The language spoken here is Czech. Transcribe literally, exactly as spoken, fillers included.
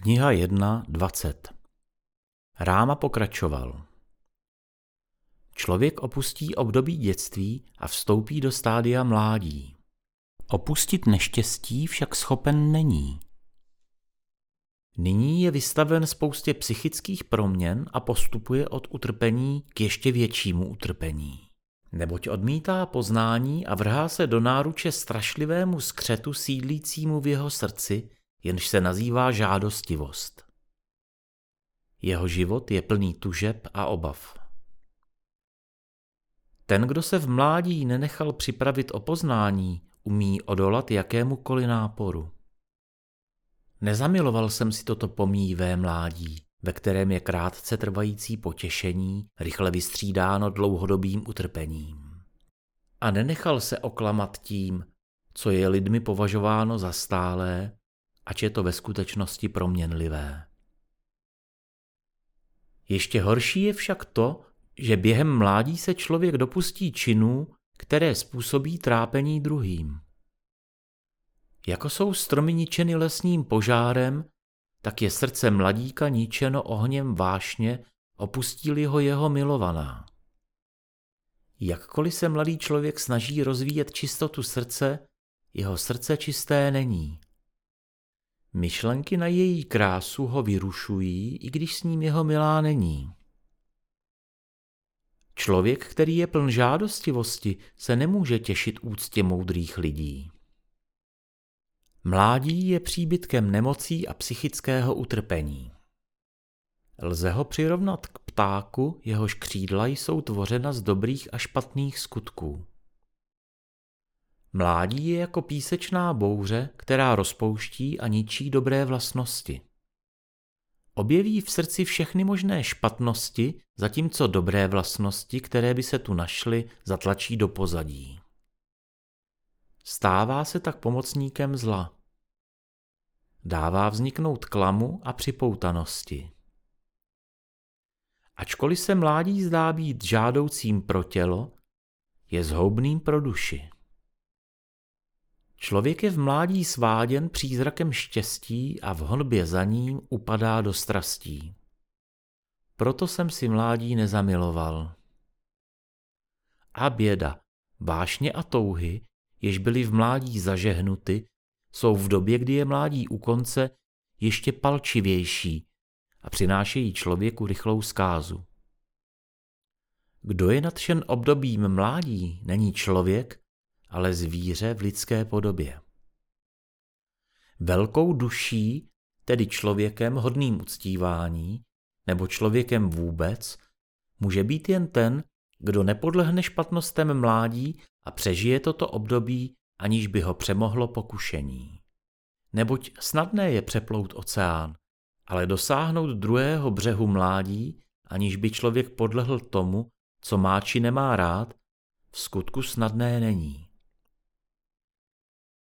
Kniha jedna dvacet. Ráma pokračoval. Člověk opustí období dětství a vstoupí do stádia mládí. Opustit neštěstí však schopen není. Nyní je vystaven spoustě psychických proměn a postupuje od utrpení k ještě většímu utrpení. Neboť odmítá poznání a vrhá se do náruče strašlivému skřetu sídlícímu v jeho srdci, jenž se nazývá žádostivost. Jeho život je plný tužeb a obav. Ten, kdo se v mládí nenechal připravit o poznání, umí odolat jakémukoli náporu. Nezamiloval jsem si toto pomíjivé mládí, ve kterém je krátce trvající potěšení, rychle vystřídáno dlouhodobým utrpením. A nenechal se oklamat tím, co je lidmi považováno za stálé, ač je to ve skutečnosti proměnlivé. Ještě horší je však to, že během mládí se člověk dopustí činů, které způsobí trápení druhým. Jako jsou stromy ničeny lesním požárem, tak je srdce mladíka ničeno ohněm vášně, opustí-li ho jeho milovaná. Jakkoliv se mladý člověk snaží rozvíjet čistotu srdce, jeho srdce čisté není. Myšlenky na její krásu ho vyrušují, i když s ním jeho milá není. Člověk, který je pln žádostivosti, se nemůže těšit úctě moudrých lidí. Mládí je příbytkem nemocí a psychického utrpení. Lze ho přirovnat k ptáku, jehož křídla jsou tvořena z dobrých a špatných skutků. Mládí je jako písečná bouře, která rozpouští a ničí dobré vlastnosti. Objeví v srdci všechny možné špatnosti, zatímco dobré vlastnosti, které by se tu našly, zatlačí do pozadí. Stává se tak pomocníkem zla. Dává vzniknout klamu a připoutanosti. Ačkoliv se mládí zdá být žádoucím pro tělo, je zhoubným pro duši. Člověk je v mládí sváděn přízrakem štěstí a v honbě za ním upadá do strastí. Proto jsem si mládí nezamiloval. A běda, vášně a touhy, jež byly v mládí zažehnuty, jsou v době, kdy je mládí u konce, ještě palčivější a přinášejí člověku rychlou zkázu. Kdo je nadšen obdobím mládí, není člověk, ale zvíře v lidské podobě. Velkou duší, tedy člověkem hodným uctívání, nebo člověkem vůbec, může být jen ten, kdo nepodlehne špatnostem mládí a přežije toto období, aniž by ho přemohlo pokušení. Neboť snadné je přeplout oceán, ale dosáhnout druhého břehu mládí, aniž by člověk podlehl tomu, co má či nemá rád, v skutku snadné není.